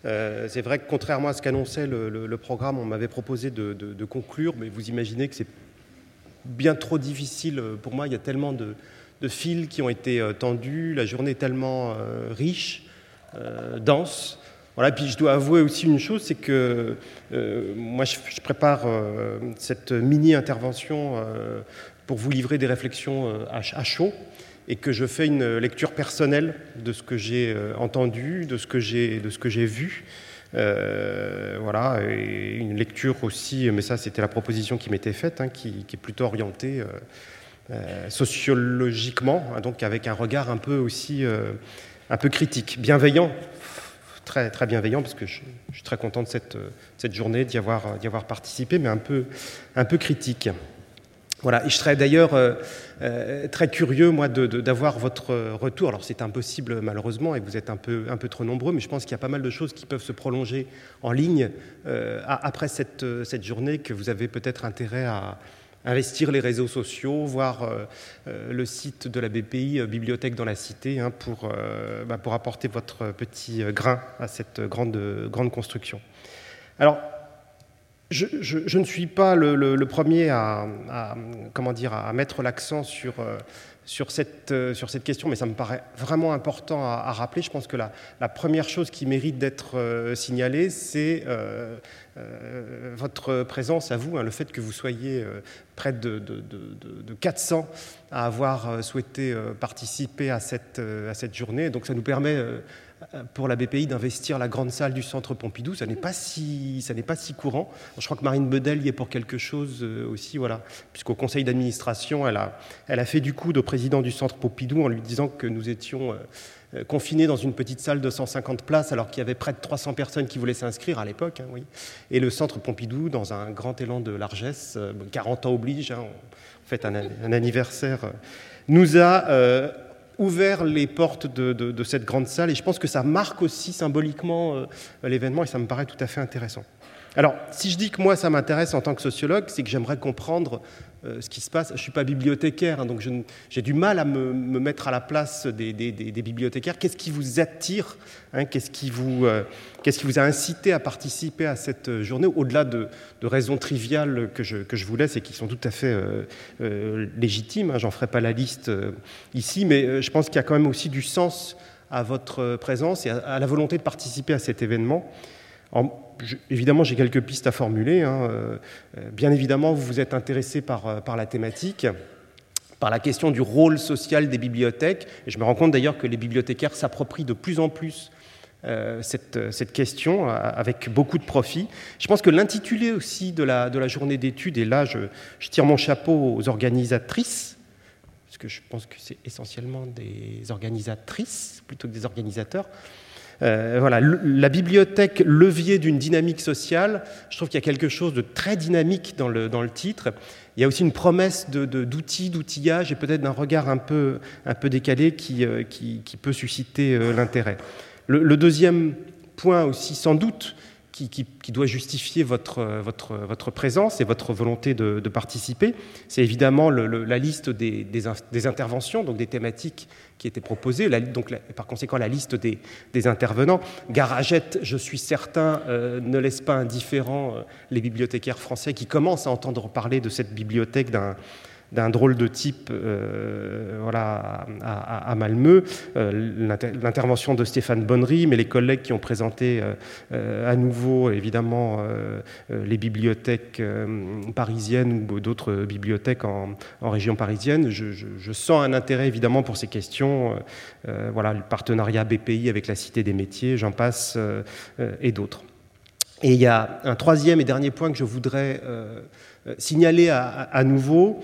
C'est vrai que contrairement à ce qu'annonçait le programme, on m'avait proposé de conclure, mais vous imaginez que c'est bien trop difficile pour moi. Il y a tellement de fils qui ont été tendus, la journée est tellement riche, dense. Voilà, puis je dois avouer aussi une chose, c'est que moi je prépare cette mini-intervention pour vous livrer des réflexions à chaud, et que je fais une lecture personnelle de ce que j'ai entendu, de ce que j'ai vu. Voilà, et une lecture aussi, mais ça c'était la proposition qui m'était faite, hein, qui est plutôt orientée sociologiquement, hein, donc avec un regard un peu aussi un peu critique, bienveillant, très, très bienveillant, parce que je suis très content de cette journée, d'y avoir participé, mais un peu critique. Voilà, et je serais d'ailleurs très curieux, moi, d'avoir votre retour. Alors, c'est impossible, malheureusement, et vous êtes un peu trop nombreux, mais je pense qu'il y a pas mal de choses qui peuvent se prolonger en ligne après cette journée, que vous avez peut-être intérêt à investir les réseaux sociaux, voir le site de la BPI, Bibliothèque dans la Cité, hein, pour apporter votre petit grain à cette grande construction. Alors, je ne suis pas le premier à mettre l'accent sur cette question, mais ça me paraît vraiment important à rappeler. Je pense que la première chose qui mérite d'être signalée, c'est votre présence à vous, hein, le fait que vous soyez près de 400 à avoir souhaité participer à cette journée. Donc ça nous permet pour la BPI d'investir la grande salle du Centre Pompidou. Ça n'est pas si courant. Je crois que Marine Bedel y est pour quelque chose aussi, voilà, puisqu'au conseil d'administration, elle a fait du coude au président du Centre Pompidou en lui disant que nous étions confinés dans une petite salle de 150 places, alors qu'il y avait près de 300 personnes qui voulaient s'inscrire à l'époque, hein, oui. Et le Centre Pompidou, dans un grand élan de largesse, 40 ans oblige, hein, on fête un anniversaire, nous a ouvert les portes de cette grande salle, et je pense que ça marque aussi symboliquement l'événement, et ça me paraît tout à fait intéressant. Alors, si je dis que moi, ça m'intéresse en tant que sociologue, c'est que j'aimerais comprendre ce qui se passe. Je ne suis pas bibliothécaire, hein, donc j'ai du mal à me mettre à la place des bibliothécaires. Qu'est-ce qui vous attire, hein, qu'est-ce qui vous a incité à participer à cette journée, au-delà de raisons triviales que je vous laisse et qui sont tout à fait légitimes, hein, j'en ferai pas la liste ici, mais je pense qu'il y a quand même aussi du sens à votre présence et à la volonté de participer à cet événement. Évidemment, j'ai quelques pistes à formuler, hein. Bien évidemment, vous vous êtes intéressé par la thématique, par la question du rôle social des bibliothèques. Et je me rends compte d'ailleurs que les bibliothécaires s'approprient de plus en plus cette question avec beaucoup de profit. Je pense que l'intitulé aussi de la journée d'études, et là je tire mon chapeau aux organisatrices, parce que je pense que c'est essentiellement des organisatrices plutôt que des organisateurs. Voilà, la bibliothèque, levier d'une dynamique sociale, je trouve qu'il y a quelque chose de très dynamique dans le titre. Il y a aussi une promesse d'outils, d'outillage et peut-être d'un regard un peu décalé qui peut susciter l'intérêt. Le deuxième point aussi, sans doute, qui doit justifier votre présence et votre volonté de participer, c'est évidemment la liste des interventions, donc des thématiques qui étaient proposées, par conséquent la liste des intervenants. Garagette, je suis certain, ne laisse pas indifférents les bibliothécaires français qui commencent à entendre parler de cette bibliothèque d'un drôle de type voilà, à Malmö, l'intervention de Stéphane Bonnery, mais les collègues qui ont présenté à nouveau, évidemment, les bibliothèques parisiennes ou d'autres bibliothèques en région parisienne. Je sens un intérêt, évidemment, pour ces questions. Voilà, le partenariat BPI avec la Cité des métiers, j'en passe, et d'autres. Et il y a un troisième et dernier point que je voudrais signaler à nouveau.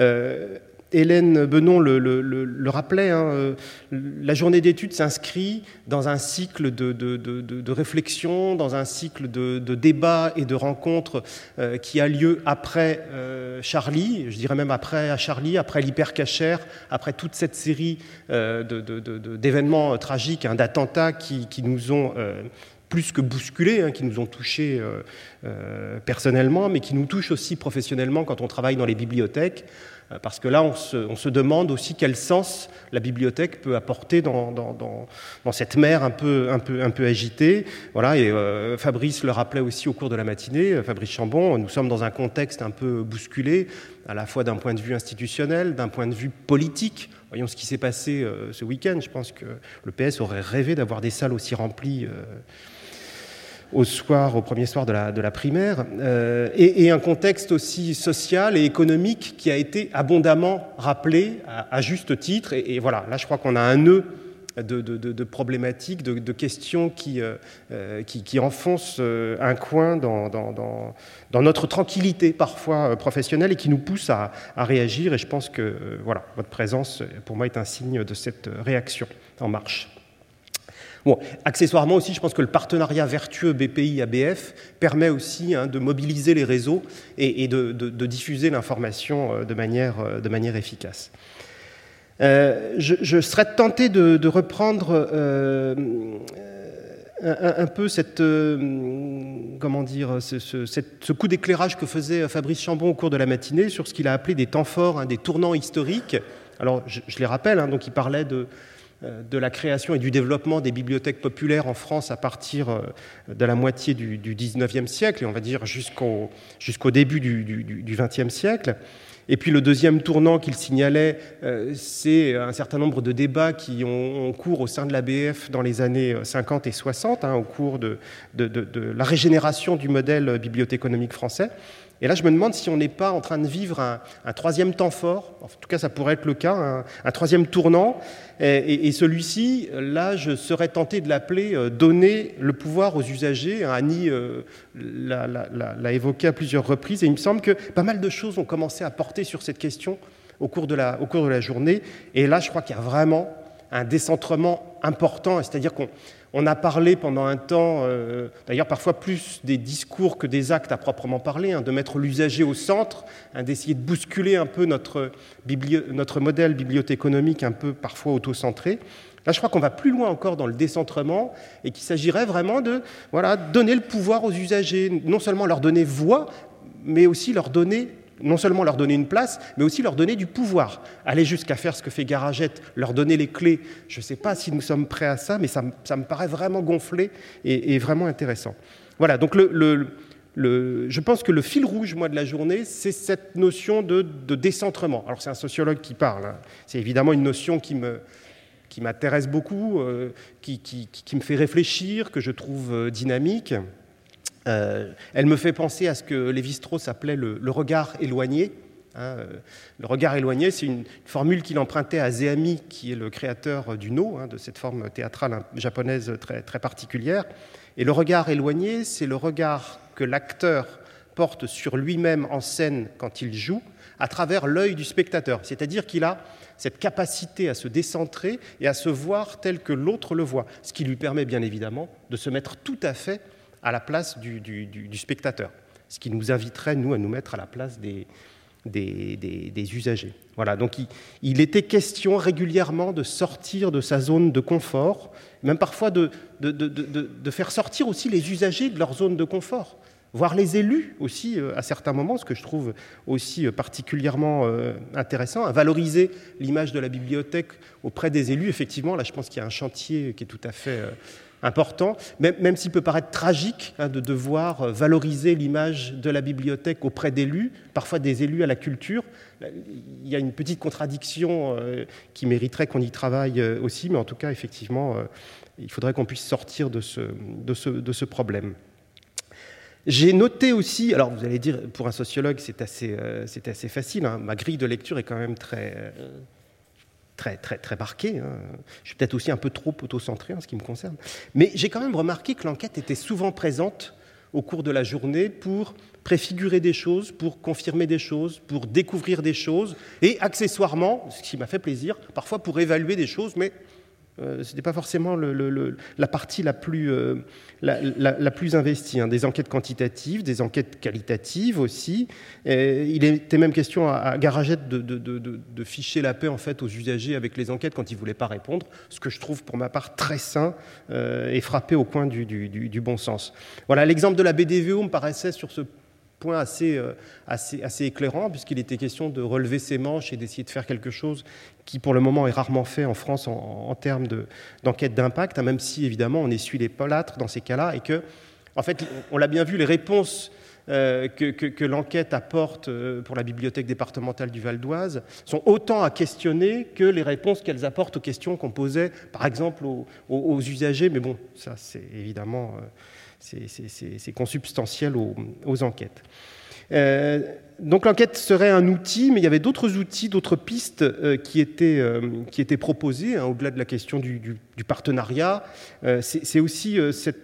Hélène Benon le rappelait, hein, la journée d'études s'inscrit dans un cycle de réflexion, dans un cycle de débats et de rencontres qui a lieu après Charlie, je dirais même après Charlie, après l'hypercachère, après toute cette série d'événements tragiques, hein, d'attentats qui nous ont plus que bousculés, hein, qui nous ont touchés personnellement, mais qui nous touchent aussi professionnellement quand on travaille dans les bibliothèques. Parce que là, on se demande aussi quel sens la bibliothèque peut apporter dans cette mer un peu agitée. Voilà, et Fabrice le rappelait aussi au cours de la matinée, Fabrice Chambon, nous sommes dans un contexte un peu bousculé, à la fois d'un point de vue institutionnel, d'un point de vue politique. Voyons ce qui s'est passé ce week-end. Je pense que le PS aurait rêvé d'avoir des salles aussi remplies au premier soir de la primaire, et un contexte aussi social et économique qui a été abondamment rappelé à juste titre. Et voilà, là je crois qu'on a un nœud de problématiques, de questions qui enfoncent un coin dans notre tranquillité parfois professionnelle et qui nous poussent à réagir. Et je pense que voilà, votre présence pour moi est un signe de cette réaction en marche. Bon, accessoirement aussi, je pense que le partenariat vertueux BPI-ABF permet aussi de mobiliser les réseaux et de diffuser l'information de manière efficace. Je serais tenté de reprendre un peu ce coup d'éclairage que faisait Fabrice Chambon au cours de la matinée sur ce qu'il a appelé des temps forts, des tournants historiques. Alors, je les rappelle, donc il parlait de la création et du développement des bibliothèques populaires en France à partir de la moitié du XIXe siècle, et on va dire jusqu'au début du XXe siècle. Et puis le deuxième tournant qu'il signalait, c'est un certain nombre de débats qui ont cours au sein de l'ABF dans les années 50 et 60, au cours de la régénération du modèle bibliothéconomique français. Et là, je me demande si on n'est pas en train de vivre un troisième temps fort. En tout cas, ça pourrait être le cas, un troisième tournant. Et celui-ci, là, je serais tenté de l'appeler « donner le pouvoir aux usagers ». Annie l'a évoqué à plusieurs reprises. Et il me semble que pas mal de choses ont commencé à porter sur cette question au cours de la journée. Et là, je crois qu'il y a vraiment un décentrement important. C'est-à-dire qu'on a parlé pendant un temps, d'ailleurs parfois plus des discours que des actes à proprement parler, de mettre l'usager au centre, d'essayer de bousculer un peu notre modèle bibliothéconomique un peu parfois auto-centré. Là, je crois qu'on va plus loin encore dans le décentrement et qu'il s'agirait vraiment de donner le pouvoir aux usagers, non seulement leur donner voix, mais aussi non seulement leur donner une place, mais aussi leur donner du pouvoir. Aller jusqu'à faire ce que fait Garagette, leur donner les clés. Je ne sais pas si nous sommes prêts à ça, mais ça me paraît vraiment gonflé et vraiment intéressant. Voilà, donc je pense que le fil rouge, moi, de la journée, c'est cette notion de décentrement. Alors, c'est un sociologue qui parle. C'est évidemment une notion qui m'intéresse beaucoup, qui me fait réfléchir, que je trouve dynamique. Elle me fait penser à ce que Lévi-Strauss appelait le regard éloigné. Le regard éloigné, c'est une formule qu'il empruntait à Zeami, qui est le créateur du No, de cette forme théâtrale japonaise très, très particulière. Et le regard éloigné, c'est le regard que l'acteur porte sur lui-même en scène quand il joue, à travers l'œil du spectateur. C'est-à-dire qu'il a cette capacité à se décentrer et à se voir tel que l'autre le voit, ce qui lui permet bien évidemment de se mettre tout à fait à la place du spectateur, ce qui nous inviterait, nous, à nous mettre à la place des usagers. Voilà, donc il était question régulièrement de sortir de sa zone de confort, même parfois de faire sortir aussi les usagers de leur zone de confort, voire les élus aussi à certains moments, ce que je trouve aussi particulièrement intéressant, à valoriser l'image de la bibliothèque auprès des élus. Effectivement, là je pense qu'il y a un chantier qui est tout à fait important, même s'il peut paraître tragique de devoir valoriser l'image de la bibliothèque auprès d'élus, parfois des élus à la culture. Il y a une petite contradiction qui mériterait qu'on y travaille aussi, mais en tout cas, effectivement, il faudrait qu'on puisse sortir de ce problème. J'ai noté aussi, alors vous allez dire, pour un sociologue, c'est assez facile, ma grille de lecture est quand même très marqué. Je suis peut-être aussi un peu trop auto-centré en ce qui me concerne. Mais j'ai quand même remarqué que l'enquête était souvent présente au cours de la journée pour préfigurer des choses, pour confirmer des choses, pour découvrir des choses, et accessoirement, ce qui m'a fait plaisir, parfois pour évaluer des choses, mais ce n'était pas forcément la partie la plus investie. Des enquêtes quantitatives, des enquêtes qualitatives aussi. Il était même question à Garagette de ficher la paix en fait, aux usagers avec les enquêtes quand ils ne voulaient pas répondre, ce que je trouve pour ma part très sain et frappé au coin du bon sens. Voilà, l'exemple de la BDVO me paraissait sur ce point assez éclairant, puisqu'il était question de relever ses manches et d'essayer de faire quelque chose qui, pour le moment, est rarement fait en France en termes d'enquête d'impact, même si, évidemment, on essuie les plâtres dans ces cas-là, et que, en fait, on l'a bien vu, les réponses que l'enquête apporte pour la bibliothèque départementale du Val d'Oise sont autant à questionner que les réponses qu'elles apportent aux questions qu'on posait, par exemple, aux usagers. Mais bon, ça, c'est évidemment c'est consubstantiel aux enquêtes. Donc l'enquête serait un outil, mais il y avait d'autres outils, d'autres pistes qui étaient proposées, au-delà de la question du partenariat. C'est aussi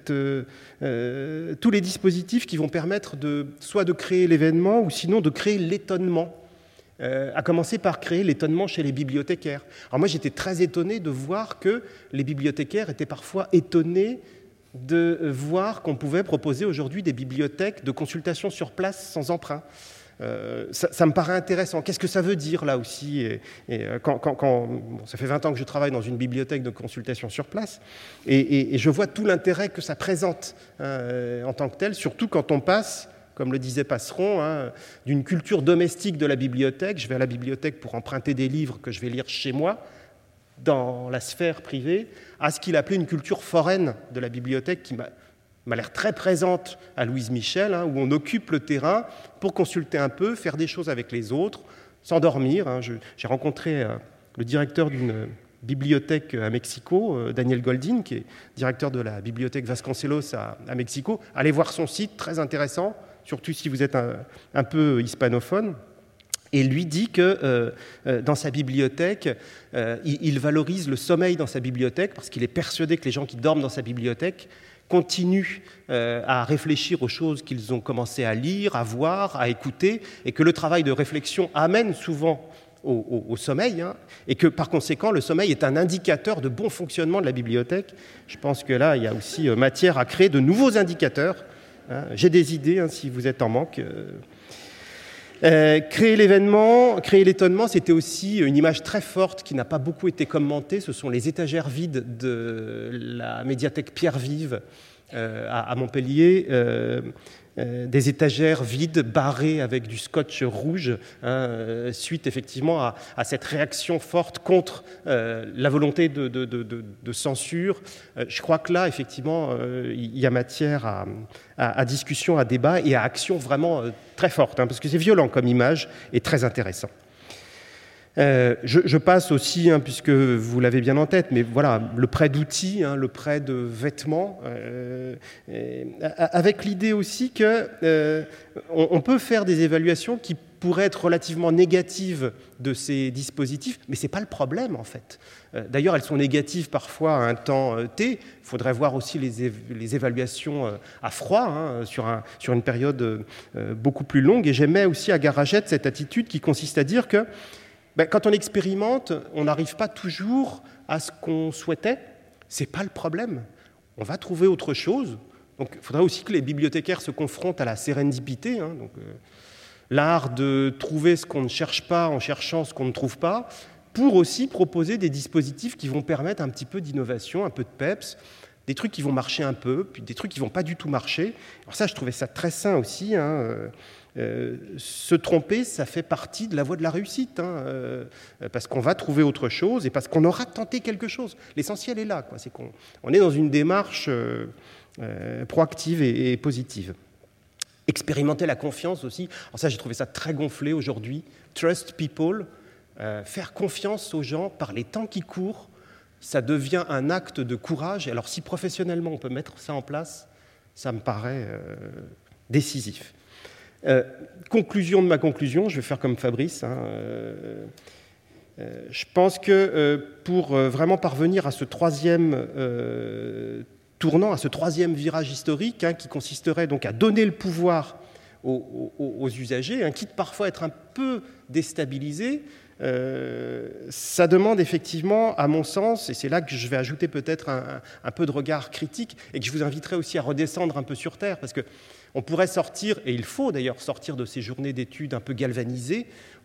tous les dispositifs qui vont permettre soit de créer l'événement, ou sinon de créer l'étonnement, à commencer par créer l'étonnement chez les bibliothécaires. Alors moi, j'étais très étonné de voir que les bibliothécaires étaient parfois étonnés de voir qu'on pouvait proposer aujourd'hui des bibliothèques de consultation sur place sans emprunt. Ça me paraît intéressant. Qu'est-ce que ça veut dire là aussi ça fait 20 ans que je travaille dans une bibliothèque de consultation sur place et je vois tout l'intérêt que ça présente en tant que tel, surtout quand on passe, comme le disait Passeron, d'une culture domestique de la bibliothèque. Je vais à la bibliothèque pour emprunter des livres que je vais lire chez moi, dans la sphère privée, à ce qu'il appelait une culture foraine de la bibliothèque qui m'a l'air très présente à Louise Michel, où on occupe le terrain pour consulter un peu, faire des choses avec les autres, s'endormir. J'ai rencontré le directeur d'une bibliothèque à Mexico, Daniel Goldin, qui est directeur de la bibliothèque Vasconcelos à Mexico. Allez voir son site, très intéressant, surtout si vous êtes un peu hispanophone. Et lui dit que dans sa bibliothèque, il valorise le sommeil dans sa bibliothèque parce qu'il est persuadé que les gens qui dorment dans sa bibliothèque continuent à réfléchir aux choses qu'ils ont commencé à lire, à voir, à écouter, et que le travail de réflexion amène souvent au sommeil, et que par conséquent, le sommeil est un indicateur de bon fonctionnement de la bibliothèque. Je pense que là, il y a aussi matière à créer de nouveaux indicateurs. J'ai des idées, si vous êtes en manque. Créer l'événement, créer l'étonnement, c'était aussi une image très forte qui n'a pas beaucoup été commentée. Ce sont les étagères vides de la médiathèque Pierre-Vive à Montpellier. Des étagères vides, barrées avec du scotch rouge, suite effectivement à cette réaction forte contre la volonté de censure. Je crois que là, effectivement, il y a matière à discussion, à débat et à action vraiment très forte, parce que c'est violent comme image et très intéressant. Je passe aussi, puisque vous l'avez bien en tête, mais voilà, le prêt d'outils, le prêt de vêtements, avec l'idée aussi qu'on peut faire des évaluations qui pourraient être relativement négatives de ces dispositifs, mais ce n'est pas le problème en fait. D'ailleurs, elles sont négatives parfois à un temps T. Il faudrait voir aussi les évaluations à froid, sur une période beaucoup plus longue. Et j'aimais aussi à Garagette cette attitude qui consiste à dire que quand on expérimente, on n'arrive pas toujours à ce qu'on souhaitait. Ce n'est pas le problème. On va trouver autre chose. Donc, il faudrait aussi que les bibliothécaires se confrontent à la sérendipité, l'art de trouver ce qu'on ne cherche pas en cherchant ce qu'on ne trouve pas, pour aussi proposer des dispositifs qui vont permettre un petit peu d'innovation, un peu de peps, des trucs qui vont marcher un peu, puis des trucs qui ne vont pas du tout marcher. Alors ça, je trouvais ça très sain aussi, se tromper, ça fait partie de la voie de la réussite, parce qu'on va trouver autre chose et parce qu'on aura tenté quelque chose. L'essentiel est là, c'est qu'on est dans une démarche proactive et positive. Expérimenter la confiance aussi. Alors ça, j'ai trouvé ça très gonflé aujourd'hui. Trust people, faire confiance aux gens par les temps qui courent, ça devient un acte de courage. Alors si professionnellement on peut mettre ça en place, ça me paraît décisif. Conclusion de ma conclusion, je vais faire comme Fabrice. Je pense que pour vraiment parvenir à ce troisième tournant, à ce troisième virage historique, qui consisterait donc à donner le pouvoir aux usagers, quitte parfois à être un peu déstabilisé, ça demande effectivement, à mon sens, et c'est là que je vais ajouter peut-être un peu de regard critique, et que je vous inviterai aussi à redescendre un peu sur Terre, parce qu'on pourrait sortir, et il faut d'ailleurs sortir de ces journées d'études un peu galvanisées.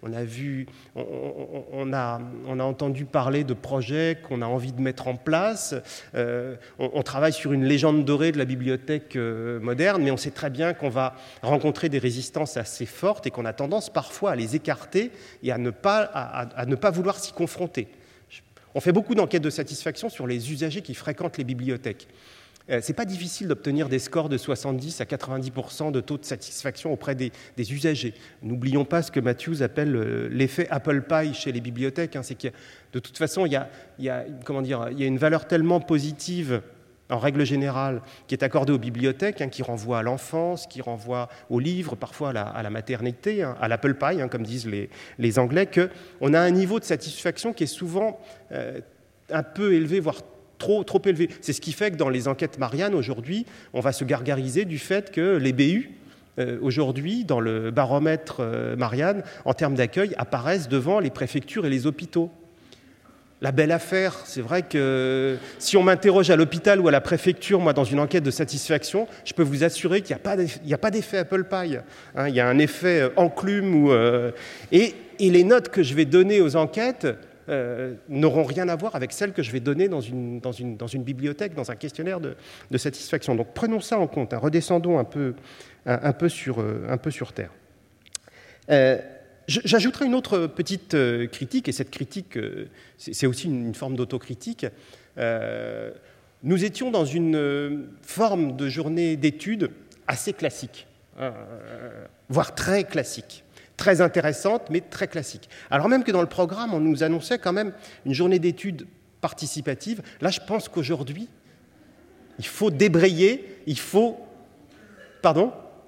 On a entendu parler de projets qu'on a envie de mettre en place. On travaille sur une légende dorée de la bibliothèque moderne, mais on sait très bien qu'on va rencontrer des résistances assez fortes et qu'on a tendance parfois à les écarter et à ne pas vouloir s'y confronter. On fait beaucoup d'enquêtes de satisfaction sur les usagers qui fréquentent les bibliothèques. C'est pas difficile d'obtenir des scores de 70 à 90% de taux de satisfaction auprès des usagers. N'oublions pas ce que Matthews appelle l'effet Apple Pie chez les bibliothèques. C'est que de toute façon, il y a une valeur tellement positive en règle générale, qui est accordée aux bibliothèques, qui renvoie à l'enfance, qui renvoie aux livres, parfois à la maternité, à l'Apple Pie, comme disent les Anglais, qu'on a un niveau de satisfaction qui est souvent un peu élevé, voire trop élevé. C'est ce qui fait que dans les enquêtes Marianne, aujourd'hui, on va se gargariser du fait que les BU, aujourd'hui, dans le baromètre Marianne, en termes d'accueil, apparaissent devant les préfectures et les hôpitaux. La belle affaire, c'est vrai que si on m'interroge à l'hôpital ou à la préfecture, moi, dans une enquête de satisfaction, je peux vous assurer qu'il n'y a pas d'effet Apple Pie. Il y a un effet enclume. Et les notes que je vais donner aux enquêtes n'auront rien à voir avec celles que je vais donner dans une bibliothèque, dans un questionnaire de satisfaction. Donc prenons ça en compte, redescendons un peu sur Terre. J'ajouterai une autre petite critique, et cette critique, c'est aussi une forme d'autocritique. Nous étions dans une forme de journée d'études assez classique, voire très classique. Très intéressante, mais très classique. Alors même que dans le programme, on nous annonçait quand même une journée d'études participative. Là, je pense qu'aujourd'hui, il faut débrayer, il faut... Pardon ?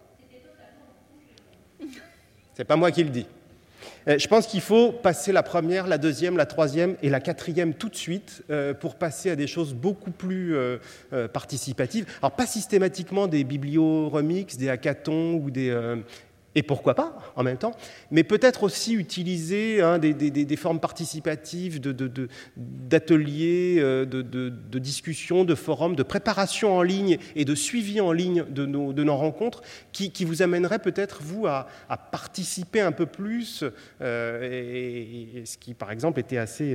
C'est pas moi qui le dis. Je pense qu'il faut passer la première, la deuxième, la troisième et la quatrième tout de suite pour passer à des choses beaucoup plus participatives. Alors, pas systématiquement des biblio-remix, des hackathons ou des... Et pourquoi pas, en même temps, mais peut-être aussi utiliser des formes participatives d'ateliers, de discussions, de forums, de préparation en ligne et de suivi en ligne de nos rencontres qui vous amèneraient peut-être, vous, à participer un peu plus, et ce qui, par exemple, était assez...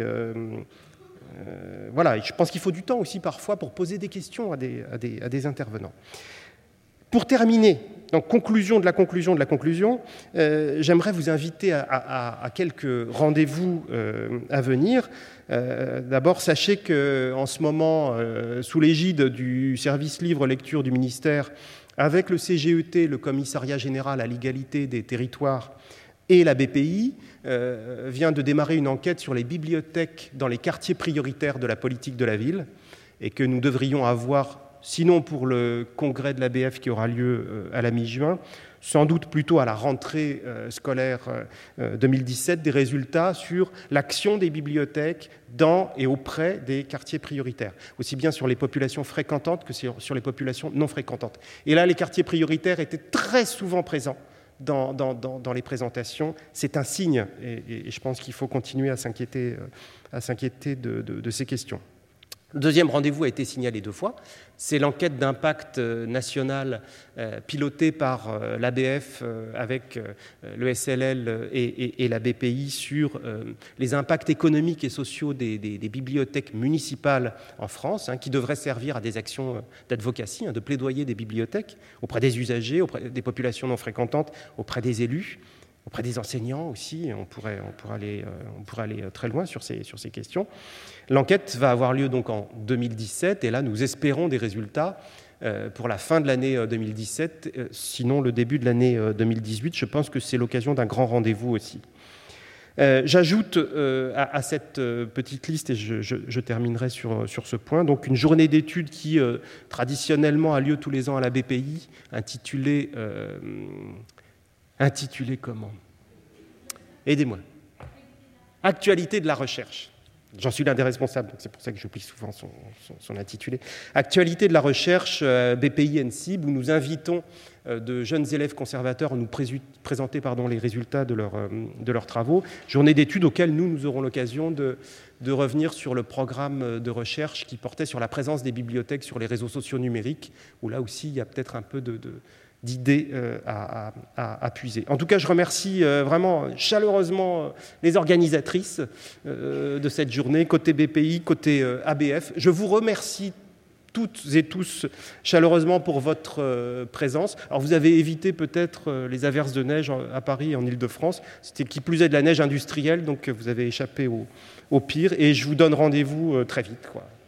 voilà, je pense qu'il faut du temps aussi parfois pour poser des questions à des intervenants. Pour terminer, donc conclusion de la conclusion, j'aimerais vous inviter à quelques rendez-vous à venir. D'abord, sachez qu'en ce moment, sous l'égide du service livre-lecture du ministère, avec le CGET, le Commissariat général à l'égalité des territoires, et la BPI, vient de démarrer une enquête sur les bibliothèques dans les quartiers prioritaires de la politique de la ville, et que nous devrions avoir, sinon pour le congrès de l'ABF qui aura lieu à la mi-juin, sans doute plutôt à la rentrée scolaire 2017, des résultats sur l'action des bibliothèques dans et auprès des quartiers prioritaires, aussi bien sur les populations fréquentantes que sur les populations non fréquentantes. Et là, les quartiers prioritaires étaient très souvent présents dans les présentations. C'est un signe, et je pense qu'il faut continuer à s'inquiéter de ces questions. Le deuxième rendez-vous a été signalé 2 fois. C'est l'enquête d'impact national pilotée par l'ABF avec le SLL et la BPI sur les impacts économiques et sociaux des bibliothèques municipales en France, qui devraient servir à des actions d'advocacy, de plaidoyer des bibliothèques auprès des usagers, auprès des populations non fréquentantes, auprès des élus, auprès des enseignants aussi. On pourrait aller très loin sur ces questions. L'enquête va avoir lieu donc en 2017, et là nous espérons des résultats pour la fin de l'année 2017, sinon le début de l'année 2018. Je pense que c'est l'occasion d'un grand rendez-vous aussi. J'ajoute à cette petite liste, et je terminerai sur ce point, donc une journée d'études qui traditionnellement a lieu tous les ans à la BPI, intitulée comment ? Aidez-moi. Actualité de la recherche. J'en suis l'un des responsables, donc c'est pour ça que j'oublie souvent son intitulé. Actualité de la recherche BPI-NCIB, où nous invitons de jeunes élèves conservateurs nous présenter les résultats de leurs travaux. Journée d'études auxquelles nous aurons l'occasion de revenir sur le programme de recherche qui portait sur la présence des bibliothèques sur les réseaux sociaux numériques, où là aussi il y a peut-être un peu d'idées à puiser. En tout cas, je remercie vraiment chaleureusement les organisatrices de cette journée, côté BPI, côté ABF. Je vous remercie toutes et tous chaleureusement pour votre présence. Alors vous avez évité peut-être les averses de neige à Paris et en Île-de-France. C'était qui plus est de la neige industrielle, donc vous avez échappé au pire. Et je vous donne rendez-vous très vite, quoi.